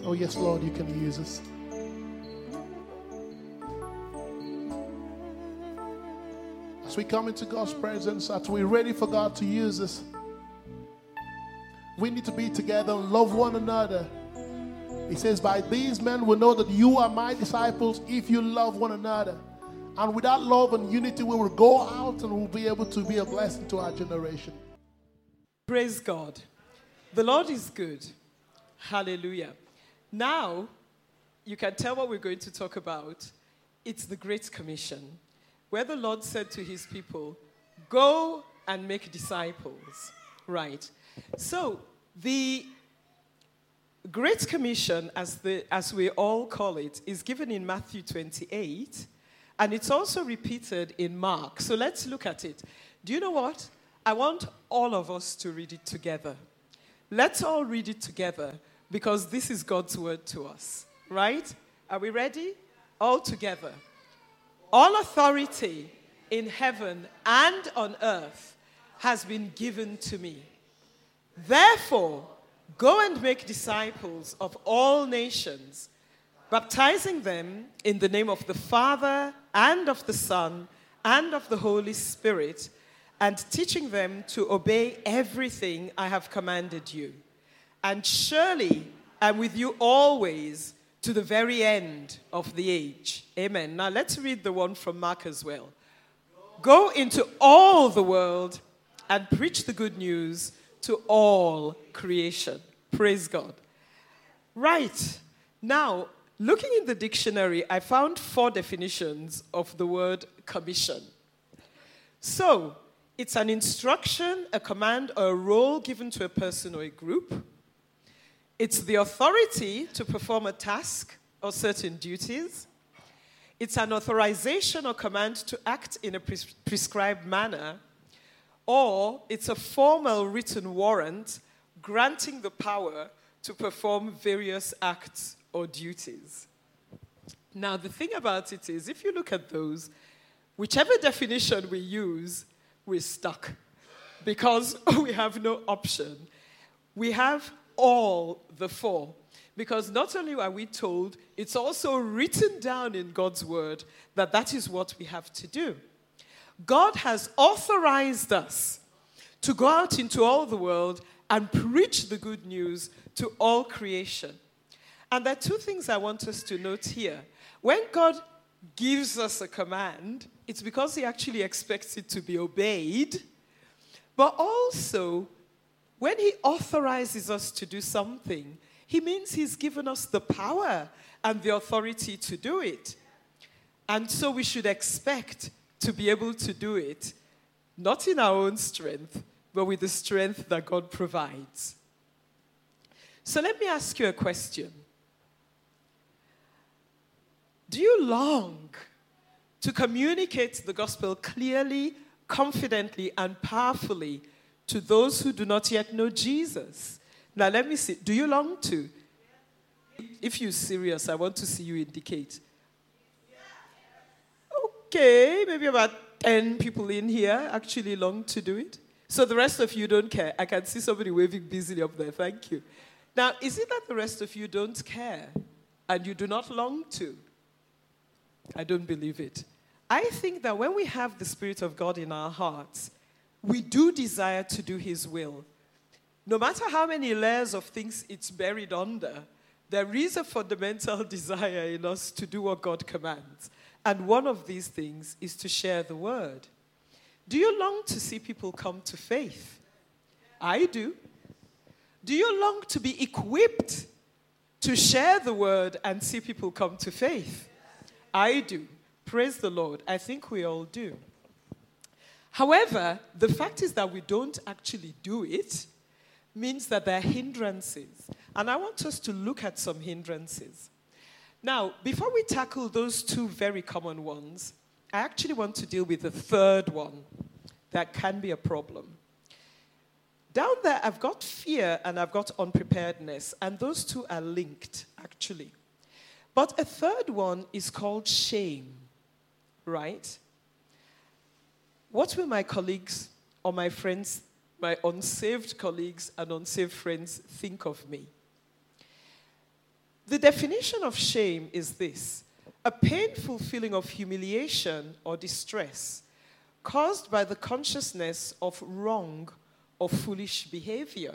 Oh, yes, Lord, you can use us. As we come into God's presence, as we're ready for God to use us, we need to be together and love one another. He says, by these men will know that you are my disciples if you love one another. And without love and unity, we will go out and we'll be able to be a blessing to our generation. Praise God. The Lord is good. Hallelujah. Now, you can tell what we're going to talk about. It's the Great Commission, where the Lord said to his people, go and make disciples. Right. So, the Great Commission, as we all call it, is given in Matthew 28, and it's also repeated in Mark. So let's look at it. Do you know what? I want all of us to read it together. Let's all read it together, because this is God's word to us. Right? Are we ready? All together. All authority in heaven and on earth has been given to me. Therefore, go and make disciples of all nations, baptizing them in the name of the Father and of the Son and of the Holy Spirit, and teaching them to obey everything I have commanded you. And surely I'm with you always to the very end of the age. Amen. Now let's read the one from Mark as well. Go into all the world and preach the good news to all creation. Praise God. Right. Now, looking in the dictionary, I found 4 definitions of the word commission. So, it's an instruction, a command, or a role given to a person or a group. It's the authority to perform a task or certain duties. It's an authorization or command to act in a prescribed manner. Or it's a formal written warrant granting the power to perform various acts or duties. Now, the thing about it is, if you look at those, whichever definition we use, we're stuck because we have no option. We have all the 4, because not only are we told, it's also written down in God's word that that is what we have to do. God has authorized us to go out into all the world and preach the good news to all creation. And there are 2 things I want us to note here. When God gives us a command, it's because he actually expects it to be obeyed. But also, when he authorizes us to do something, he means he's given us the power and the authority to do it. And so we should expect to be able to do it, not in our own strength, but with the strength that God provides. So let me ask you a question. Do you long to communicate the gospel clearly, confidently, and powerfully to those who do not yet know Jesus? Now let me see. Do you long to? If you're serious, I want to see you indicate. Okay, maybe about 10 people in here actually long to do it. So the rest of you don't care. I can see somebody waving busily up there. Thank you. Now, is it that the rest of you don't care and you do not long to? I don't believe it. I think that when we have the Spirit of God in our hearts, we do desire to do his will. No matter how many layers of things it's buried under, there is a fundamental desire in us to do what God commands. And one of these things is to share the word. Do you long to see people come to faith? I do. Do you long to be equipped to share the word and see people come to faith? I do. Praise the Lord. I think we all do. However, the fact is that we don't actually do it means that there are hindrances. And I want us to look at some hindrances. Now, before we tackle those 2 very common ones, I actually want to deal with the 3rd one that can be a problem. Down there, I've got fear and I've got unpreparedness, and those 2 are linked, actually. But a 3rd one is called shame, right? What will my colleagues or my friends, my unsaved colleagues and unsaved friends think of me? The definition of shame is this: a painful feeling of humiliation or distress caused by the consciousness of wrong or foolish behavior.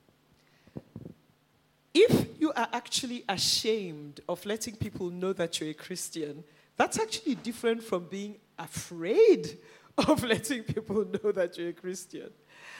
If you are actually ashamed of letting people know that you're a Christian, that's actually different from being afraid of letting people know that you're a Christian.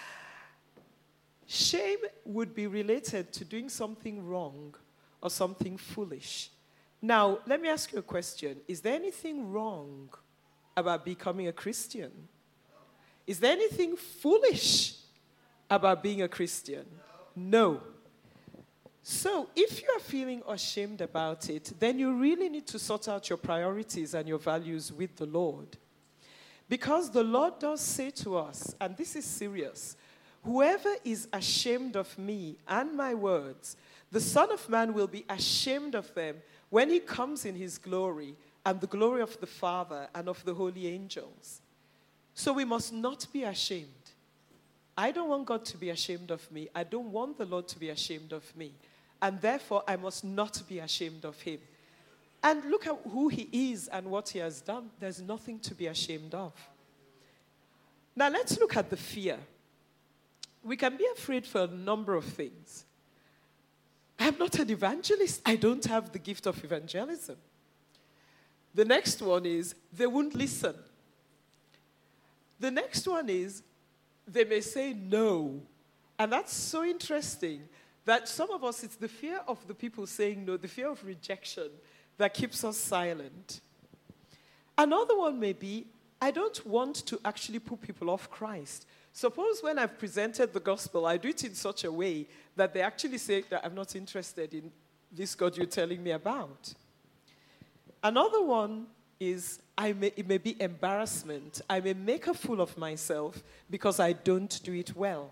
Shame would be related to doing something wrong or something foolish. Now, let me ask you a question. Is there anything wrong about becoming a Christian? Is there anything foolish about being a Christian? No. So, if you are feeling ashamed about it, then you really need to sort out your priorities and your values with the Lord. Because the Lord does say to us, and this is serious, whoever is ashamed of me and my words, the Son of Man will be ashamed of them when he comes in his glory and the glory of the Father and of the holy angels. So we must not be ashamed. I don't want God to be ashamed of me. I don't want the Lord to be ashamed of me. And therefore, I must not be ashamed of him. And look at who he is and what he has done. There's nothing to be ashamed of. Now, let's look at the fear. We can be afraid for a number of things. I'm not an evangelist. I don't have the gift of evangelism. The next one is, they won't listen. The next one is, they may say no. And that's so interesting that some of us, it's the fear of the people saying no, the fear of rejection that keeps us silent. Another one may be, I don't want to actually put people off Christ. Suppose when I've presented the gospel, I do it in such a way that they actually say that I'm not interested in this God you're telling me about. Another one is, it may be embarrassment. I may make a fool of myself because I don't do it well.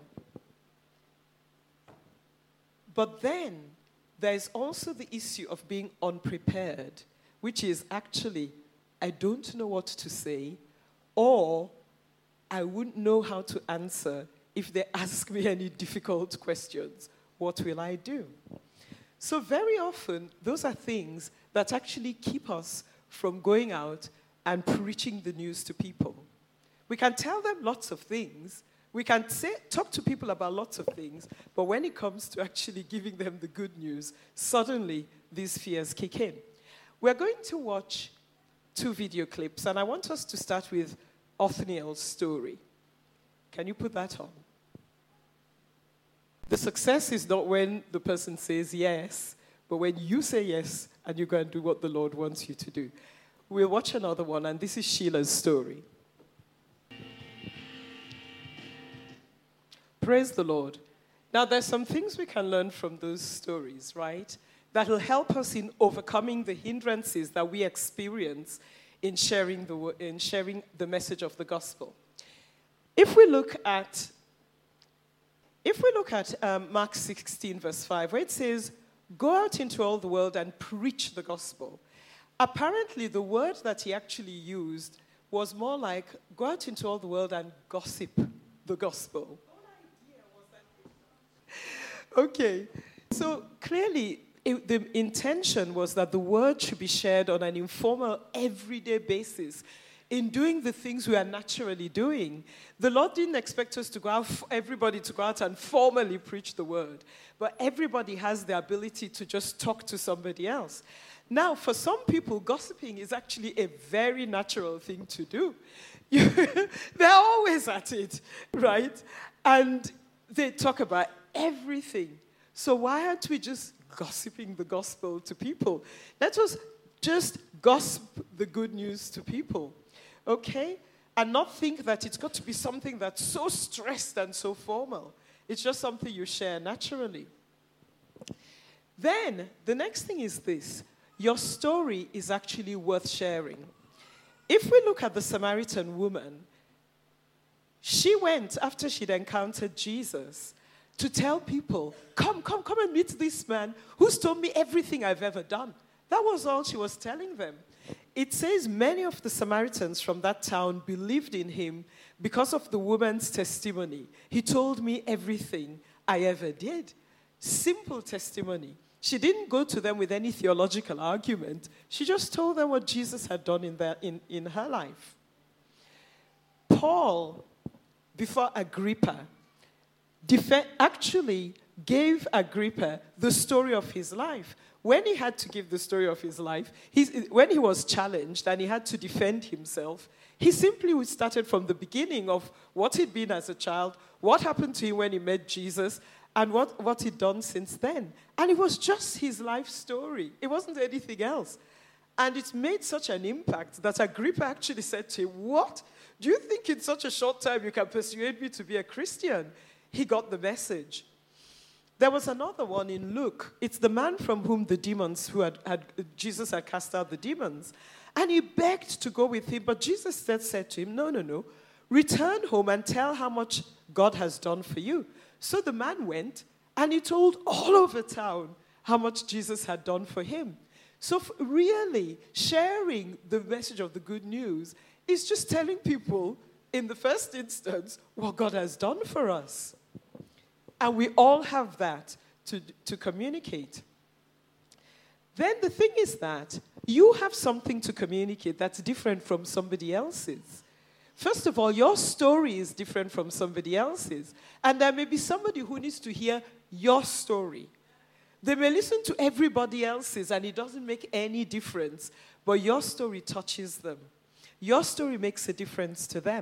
But then, there's also the issue of being unprepared, which is actually, I don't know what to say, or I wouldn't know how to answer if they ask me any difficult questions. What will I do? So very often, those are things that actually keep us from going out and preaching the news to people. We can tell them lots of things. We can talk to people about lots of things. But when it comes to actually giving them the good news, suddenly these fears kick in. We're going to watch 2 video clips, and I want us to start with Othniel's story. Can you put that on? The success is not when the person says yes, but when you say yes and you go and do what the Lord wants you to do. We'll watch another one, and this is Sheila's story. Praise the Lord. Now, there's some things we can learn from those stories, right? That will help us in overcoming the hindrances that we experience in sharing the message of the gospel. If we look at Mark 16, verse 5, where it says, go out into all the world and preach the gospel. Apparently, the word that he actually used was more like, go out into all the world and gossip the gospel. Okay, so clearly, the intention was that the word should be shared on an informal, everyday basis in doing the things we are naturally doing. The Lord didn't expect us to go out, everybody to go out and formally preach the word, but everybody has the ability to just talk to somebody else. Now, for some people, gossiping is actually a very natural thing to do. They're always at it, right? And they talk about everything. So why aren't we just gossiping the gospel to people? Let us just gossip the good news to people, okay? And not think that it's got to be something that's so stressed and so formal. It's just something you share naturally. Then, the next thing is this. Your story is actually worth sharing. If we look at the Samaritan woman, she went after she'd encountered Jesus to tell people, come and meet this man who's told me everything I've ever done. That was all she was telling them. It says many of the Samaritans from that town believed in him because of the woman's testimony. He told me everything I ever did. Simple testimony. She didn't go to them with any theological argument. She just told them what Jesus had done in her life. Paul, before Agrippa, actually gave Agrippa the story of his life. When he had to give the story of his life, when he was challenged and he had to defend himself, he simply started from the beginning of what he'd been as a child, what happened to him when he met Jesus, and what he'd done since then. And it was just his life story. It wasn't anything else. And it made such an impact that Agrippa actually said to him, "What? Do you think in such a short time you can persuade me to be a Christian?" He got the message. There was another one in Luke. It's the man from whom the demons, Jesus had cast out the demons. And he begged to go with him, but Jesus said to him, no. Return home and tell how much God has done for you. So the man went, and he told all over town how much Jesus had done for him. So really, sharing the message of the good news is just telling people, in the first instance, what God has done for us. And we all have that to communicate. Then the thing is that you have something to communicate that's different from somebody else's. First of all, your story is different from somebody else's. And there may be somebody who needs to hear your story. They may listen to everybody else's and it doesn't make any difference, but your story touches them. Your story makes a difference to them.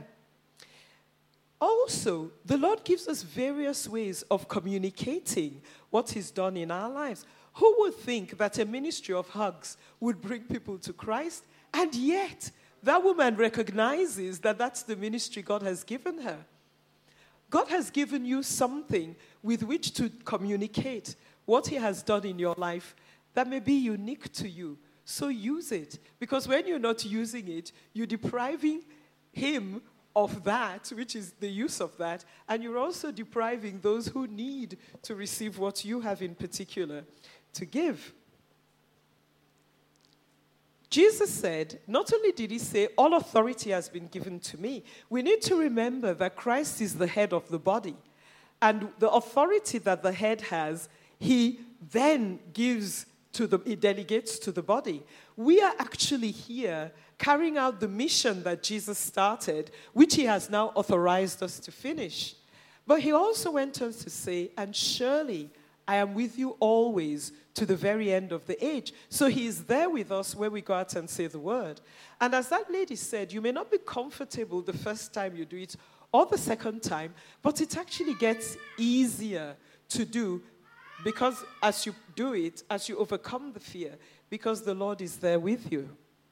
Also, the Lord gives us various ways of communicating what He's done in our lives. Who would think that a ministry of hugs would bring people to Christ? And yet, that woman recognizes that that's the ministry God has given her. God has given you something with which to communicate what He has done in your life that may be unique to you. So use it. Because when you're not using it, you're depriving Him of that, which is the use of that, and you're also depriving those who need to receive what you have in particular to give. Jesus said, not only did He say, all authority has been given to me, we need to remember that Christ is the head of the body. And the authority that the head has, He then gives He delegates to the body. We are actually here carrying out the mission that Jesus started, which He has now authorized us to finish. But He also went on to say, and surely I am with you always to the very end of the age. So He is there with us when we go out and say the word. And as that lady said, you may not be comfortable the first time you do it or the second time, but it actually gets easier to do because as you do it, as you overcome the fear, because the Lord is there with you.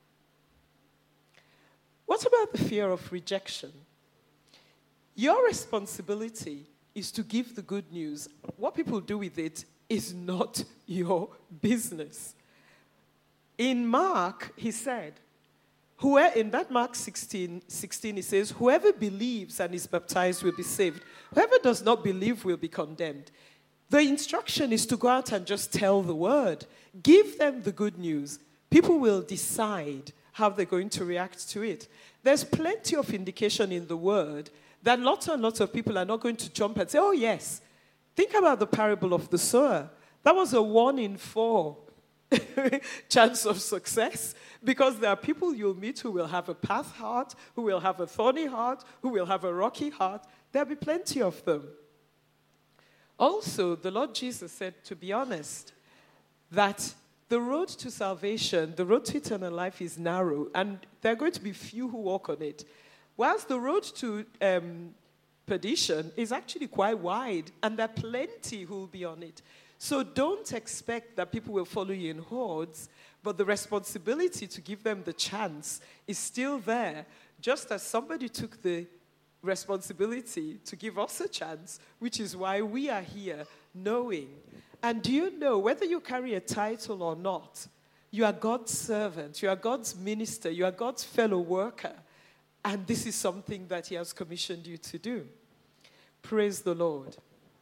What about the fear of rejection? Your responsibility is to give the good news. What people do with it is not your business. In Mark, He said, in that Mark 16, He says, whoever believes and is baptized will be saved. Whoever does not believe will be condemned. The instruction is to go out and just tell the word. Give them the good news. People will decide how they're going to react to it. There's plenty of indication in the word that lots and lots of people are not going to jump and say, oh yes. Think about the parable of the sower. That was a 1 in 4 chance of success, because there are people you'll meet who will have a path heart, who will have a thorny heart, who will have a rocky heart. There'll be plenty of them. Also, the Lord Jesus said, to be honest, that the road to salvation, the road to eternal life is narrow, and there are going to be few who walk on it. Whilst the road to perdition is actually quite wide, and there are plenty who will be on it. So don't expect that people will follow you in hordes, but the responsibility to give them the chance is still there, just as somebody took the responsibility to give us a chance, which is why we are here knowing. And do you know, whether you carry a title or not, you are God's servant, you are God's minister, you are God's fellow worker, and this is something that He has commissioned you to do. Praise the Lord.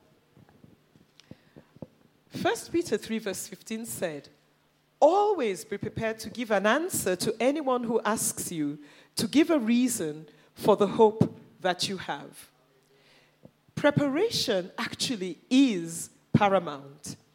1 Peter 3 verse 15 said, always be prepared to give an answer to anyone who asks you, to give a reason for the hope that you have. Preparation actually is paramount.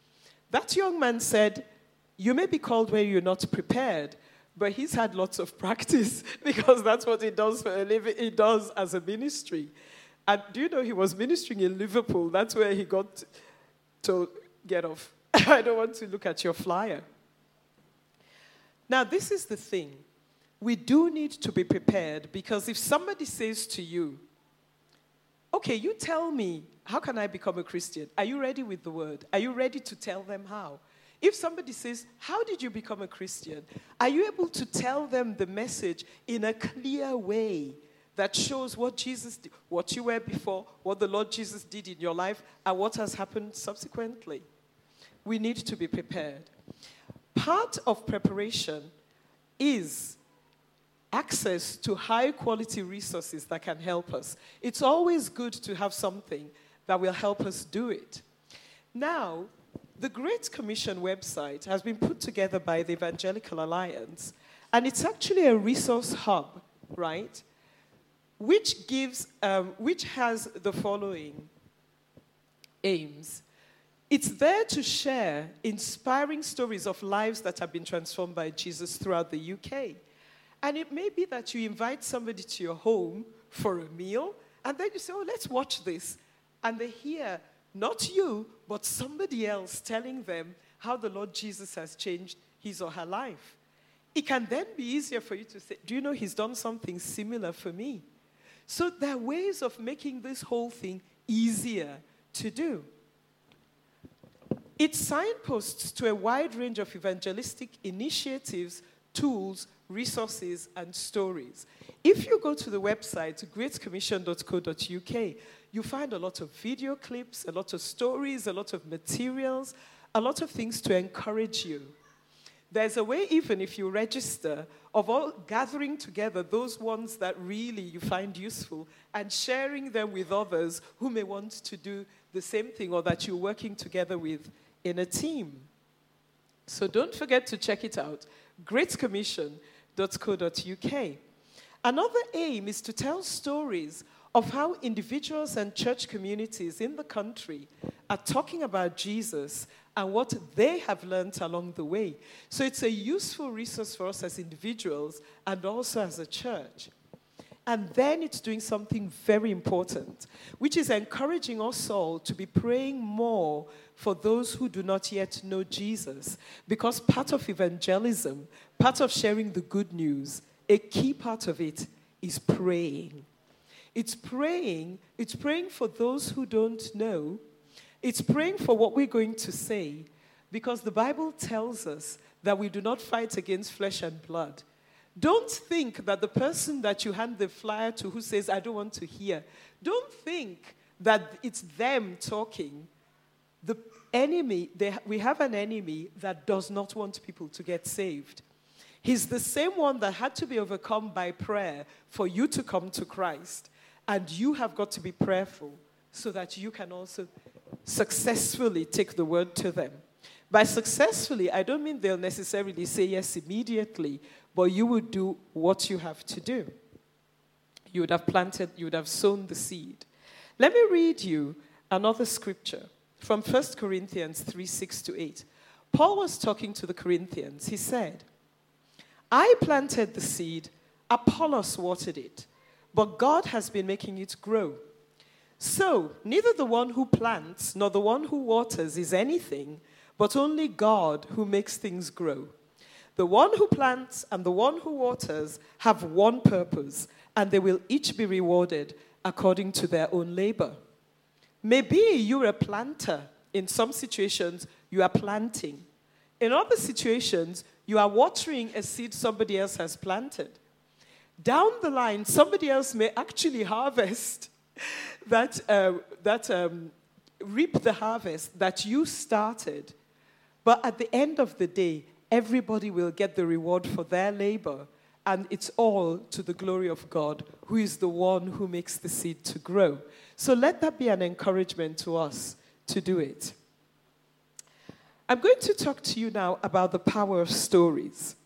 That young man said, you may be called where you're not prepared, but he's had lots of practice because that's what he does for a living. He does as a ministry. And do you know he was ministering in Liverpool? That's where he got to get off. I don't want to look at your flyer. Now, this is the thing. We do need to be prepared because if somebody says to you, okay, you tell me, how can I become a Christian? Are you ready with the word? Are you ready to tell them how? If somebody says, how did you become a Christian? Are you able to tell them the message in a clear way that shows what Jesus did, what you were before, what the Lord Jesus did in your life, and what has happened subsequently? We need to be prepared. Part of preparation is access to high-quality resources that can help us. It's always good to have something that will help us do it. Now, the Great Commission website has been put together by the Evangelical Alliance, and it's actually a resource hub, right? Which has the following aims. It's there to share inspiring stories of lives that have been transformed by Jesus throughout the UK. And it may be that you invite somebody to your home for a meal, and then you say, oh, let's watch this. And they hear, not you, but somebody else telling them how the Lord Jesus has changed his or her life. It can then be easier for you to say, do you know he's done something similar for me? So there are ways of making this whole thing easier to do. It signposts to a wide range of evangelistic initiatives, tools, resources, and stories. If you go to the website, greatcommission.co.uk, you find a lot of video clips, a lot of stories, a lot of materials, a lot of things to encourage you. There's a way, even if you register, of all gathering together those ones that really you find useful and sharing them with others who may want to do the same thing or that you're working together with in a team. So don't forget to check it out, greatcommission.co.uk. Another aim is to tell stories of how individuals and church communities in the country are talking about Jesus and what they have learned along the way. So it's a useful resource for us as individuals and also as a church. And then it's doing something very important, which is encouraging us all to be praying more for those who do not yet know Jesus. Because part of evangelism, part of sharing the good news, a key part of it is praying. It's praying for those who don't know. It's praying for what we're going to say, because the Bible tells us that we do not fight against flesh and blood. Don't think that the person that you hand the flyer to who says, I don't want to hear, don't think that it's them talking. The enemy, we have an enemy that does not want people to get saved. He's the same one that had to be overcome by prayer for you to come to Christ. And you have got to be prayerful so that you can also successfully take the word to them. By successfully, I don't mean they'll necessarily say yes immediately, but you would do what you have to do. You would have planted, you would have sown the seed. Let me read you another scripture from 1 Corinthians 3:6-8. Paul was talking to the Corinthians. He said, I planted the seed, Apollos watered it, but God has been making it grow. So, neither the one who plants nor the one who waters is anything, but only God who makes things grow. The one who plants and the one who waters have one purpose, and they will each be rewarded according to their own labor. Maybe you're a planter. In some situations, you are planting. In other situations, you are watering a seed somebody else has planted. Down the line, somebody else may actually harvest reap the harvest that you started. But at the end of the day, everybody will get the reward for their labor, and it's all to the glory of God, who is the one who makes the seed to grow. So let that be an encouragement to us to do it. I'm going to talk to you now about the power of stories.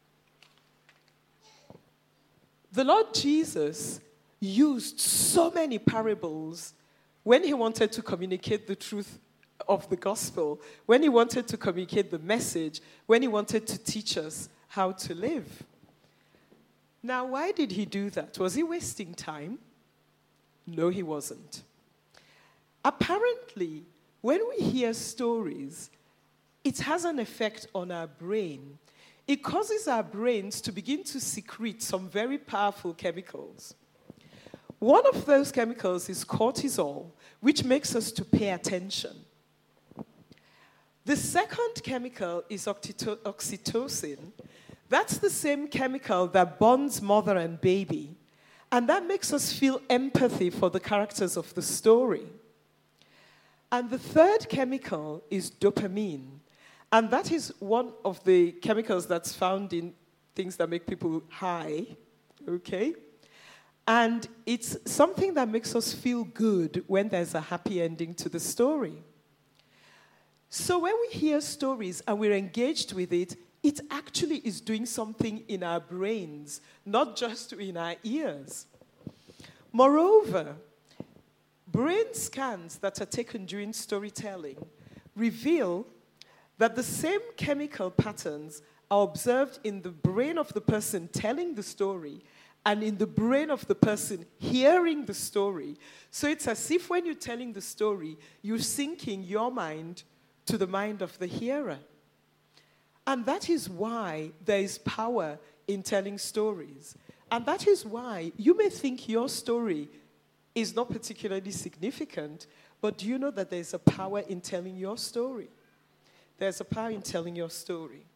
The Lord Jesus used so many parables when he wanted to communicate the truth of the gospel, when he wanted to communicate the message, when he wanted to teach us how to live. Now, why did he do that? Was he wasting time? No, he wasn't. Apparently, when we hear stories, it has an effect on our brain. It causes our brains to begin to secrete some very powerful chemicals. One of those chemicals is cortisol, which makes us to pay attention. The second chemical is oxytocin. That's the same chemical that bonds mother and baby, and that makes us feel empathy for the characters of the story. And the third chemical is dopamine, and that is one of the chemicals that's found in things that make people high, okay? And it's something that makes us feel good when there's a happy ending to the story. So when we hear stories and we're engaged with it, it actually is doing something in our brains, not just in our ears. Moreover, brain scans that are taken during storytelling reveal that the same chemical patterns are observed in the brain of the person telling the story and in the brain of the person hearing the story. So it's as if when you're telling the story, you're syncing your mind to the mind of the hearer. And that is why there is power in telling stories. And that is why you may think your story is not particularly significant, but do you know that there's a power in telling your story? There's a power in telling your story.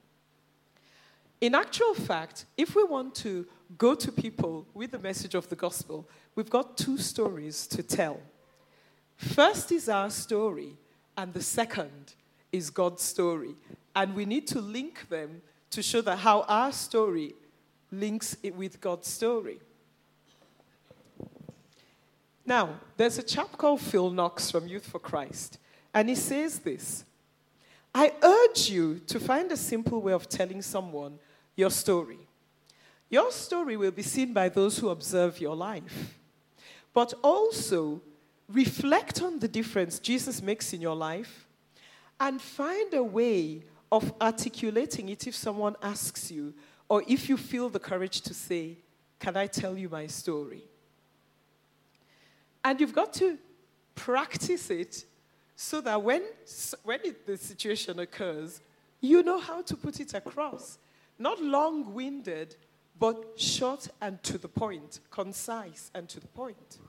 In actual fact, if we want to go to people with the message of the gospel, we've got two stories to tell. First is our story, and the second is God's story. And we need to link them to show that how our story links it with God's story. Now, there's a chap called Phil Knox from Youth for Christ, and he says this: I urge you to find a simple way of telling someone your story. Your story will be seen by those who observe your life, but also reflect on the difference Jesus makes in your life and find a way of articulating it if someone asks you, or if you feel the courage to say, can I tell you my story? And you've got to practice it so that when the situation occurs, you know how to put it across. Not long-winded, but short and to the point, concise and to the point.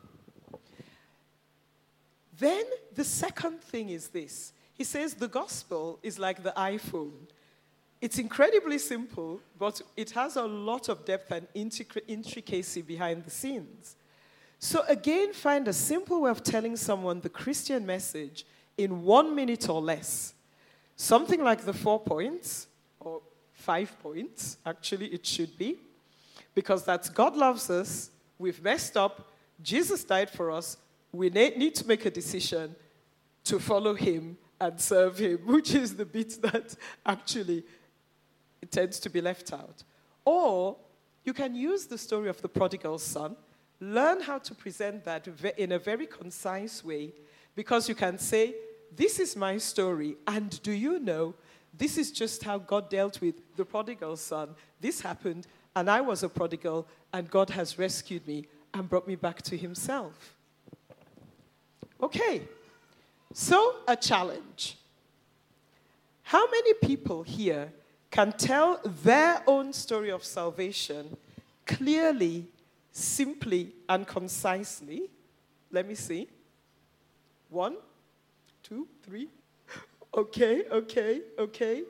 Then the second thing is this. He says the gospel is like the iPhone. It's incredibly simple, but it has a lot of depth and intricacy behind the scenes. So again, find a simple way of telling someone the Christian message in 1 minute or less. Something like the 4 points, or 5 points, actually it should be. Because that's God loves us, we've messed up, Jesus died for us, we need to make a decision to follow him and serve him, which is the bit that actually it tends to be left out. Or you can use the story of the prodigal son, learn how to present that in a very concise way, because you can say, this is my story, and do you know, this is just how God dealt with the prodigal son. This happened, and I was a prodigal, and God has rescued me and brought me back to himself. Okay, so a challenge. How many people here can tell their own story of salvation clearly, simply, and concisely? Let me see. 1, 2, 3. Okay.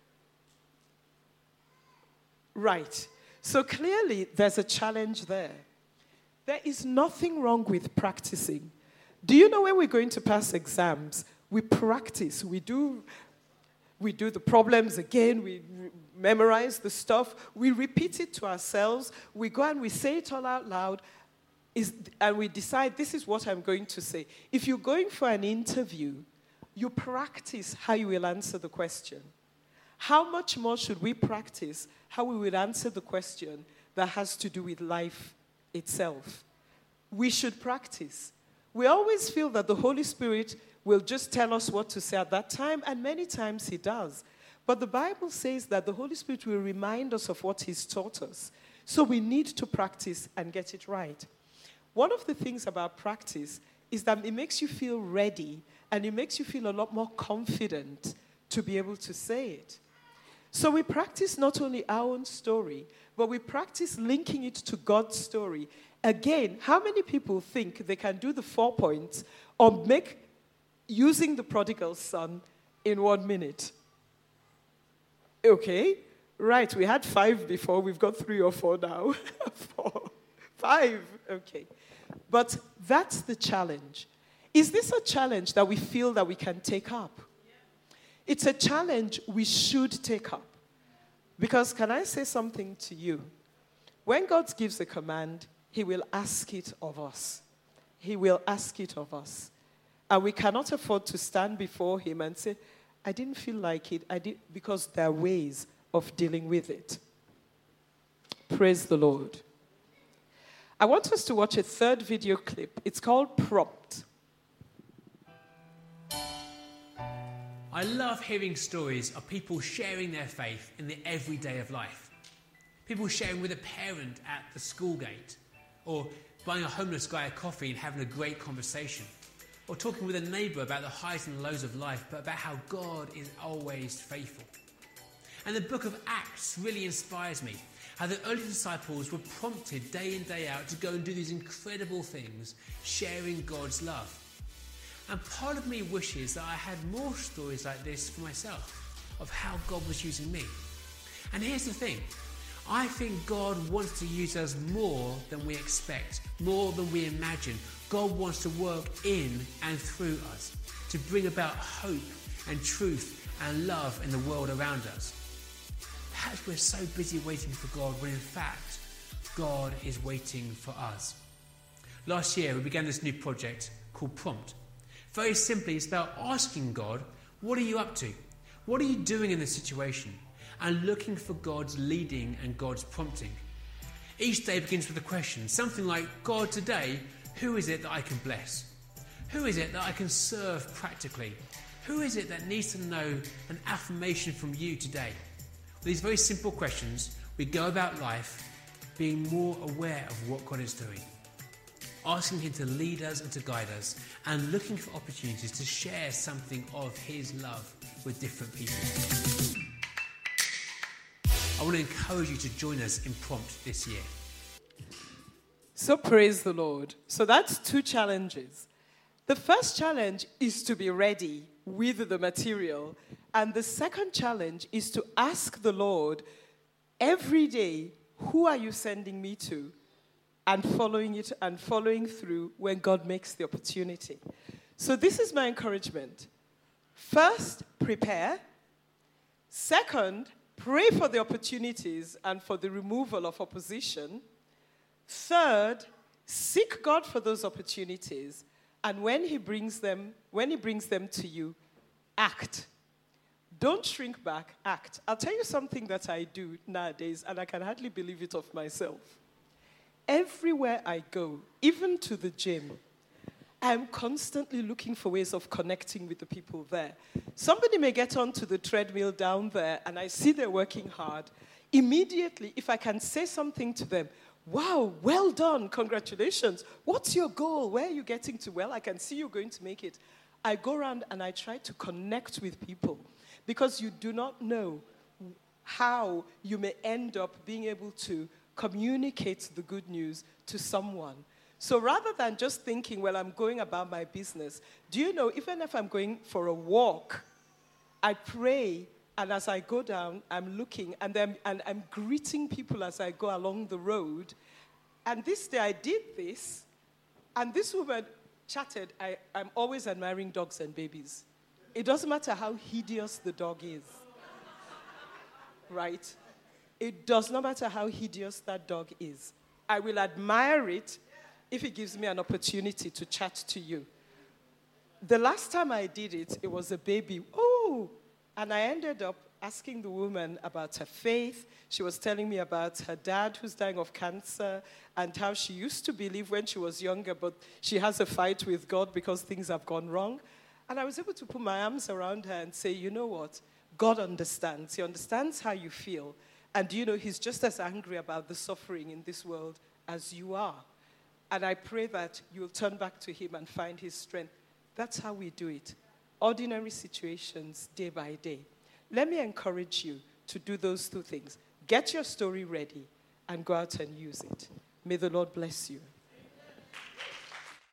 Right. So clearly, there's a challenge there. There is nothing wrong with practicing. Do you know when we're going to pass exams, we practice, we do the problems again, we memorize the stuff, we repeat it to ourselves, we go and we say it all out loud, and we decide this is what I'm going to say. If you're going for an interview, you practice how you will answer the question. How much more should we practice how we will answer the question that has to do with life itself? We should practice. We always feel that the Holy Spirit will just tell us what to say at that time, and many times he does. But the Bible says that the Holy Spirit will remind us of what he's taught us. So we need to practice and get it right. One of the things about practice is that it makes you feel ready, and it makes you feel a lot more confident to be able to say it. So we practice not only our own story, but we practice linking it to God's story. Again, how many people think they can do the 4 points or make using the prodigal son in 1 minute? Okay, right, we had 5 before, we've got 3 or 4 now. 4, 5, okay. But that's the challenge. Is this a challenge that we feel that we can take up? It's a challenge we should take up. Because can I say something to you? When God gives a command, he will ask it of us. He will ask it of us. And we cannot afford to stand before him and say, I didn't feel like it, because there are ways of dealing with it. Praise the Lord. I want us to watch a third video clip. It's called Prompt. I love hearing stories of people sharing their faith in the everyday of life. People sharing with a parent at the school gate, or buying a homeless guy a coffee and having a great conversation, or talking with a neighbour about the highs and lows of life, but about how God is always faithful. And the book of Acts really inspires me, how the early disciples were prompted day in, day out to go and do these incredible things, sharing God's love. And part of me wishes that I had more stories like this for myself, of how God was using me. And here's the thing, I think God wants to use us more than we expect, more than we imagine. God wants to work in and through us, to bring about hope and truth and love in the world around us. Perhaps we're so busy waiting for God when in fact, God is waiting for us. Last year we began this new project called Prompt. Very simply, it's about asking God, what are you up to? What are you doing in this situation? And looking for God's leading and God's prompting. Each day begins with a question, something like, God, today, who is it that I can bless? Who is it that I can serve practically? Who is it that needs to know an affirmation from you today? With these very simple questions, we go about life being more aware of what God is doing, asking him to lead us and to guide us, and looking for opportunities to share something of his love with different people. I want to encourage you to join us in Prompt this year. So praise the Lord. So that's 2 challenges. The first challenge is to be ready with the material. And the second challenge is to ask the Lord every day, who are you sending me to? And following it and following through when God makes the opportunity. So this is my encouragement. First, prepare. Second, pray for the opportunities and for the removal of opposition. Third, seek God for those opportunities. And when he brings them to you, act. Don't shrink back, act. I'll tell you something that I do nowadays, and I can hardly believe it of myself. Everywhere I go, even to the gym, I'm constantly looking for ways of connecting with the people there. Somebody may get onto the treadmill down there, and I see they're working hard. Immediately, if I can say something to them, wow, well done, congratulations. What's your goal? Where are you getting to? Well, I can see you're going to make it. I go around and I try to connect with people, because you do not know how you may end up being able to communicate the good news to someone. So rather than just thinking, well, I'm going about my business, do you know, even if I'm going for a walk, I pray, and as I go down, I'm looking, and I'm greeting people as I go along the road. And this day I did this, and this woman chatted, I'm always admiring dogs and babies. It doesn't matter how hideous the dog is, right? It does not matter how hideous that dog is. I will admire it if it gives me an opportunity to chat to you. The last time I did it, it was a baby. Oh! And I ended up asking the woman about her faith. She was telling me about her dad who's dying of cancer and how she used to believe when she was younger, but she has a fight with God because things have gone wrong. And I was able to put my arms around her and say, you know what? God understands. He understands how you feel. And, he's just as angry about the suffering in this world as you are. And I pray that you'll turn back to him and find his strength. That's how we do it. Ordinary situations, day by day. Let me encourage you to do those two things. Get your story ready and go out and use it. May the Lord bless you.